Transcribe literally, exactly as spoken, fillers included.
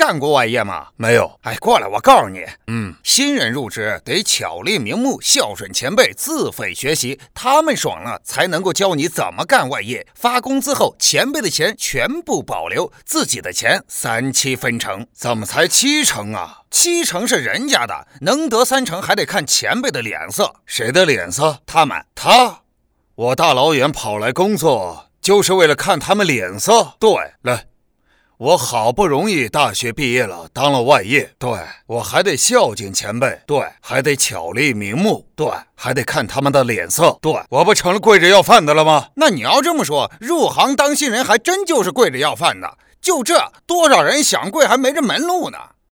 干过外业吗？ 没有。 哎，过来，我告诉你， 嗯， 新人入职得巧立名目，孝顺前辈，自费学习，他们爽了才能够教你怎么干外业。发工资后，前辈的钱全部保留，自己的钱三七分成。 怎么才七成啊？ 七成是人家的，能得三成还得看前辈的脸色。 谁的脸色？ 他们。 他？我大老远跑来工作就是为了看他们脸色？ 对， 来，我好不容易大学毕业了，当了外业， 对， 我还得孝敬前辈， 对， 还得巧立名目， 对， 还得看他们的脸色， 对， 我不成了跪着要饭的了吗？ 那你要这么说，入行当新人还真就是跪着要饭的，就这多少人想跪还没这门路呢。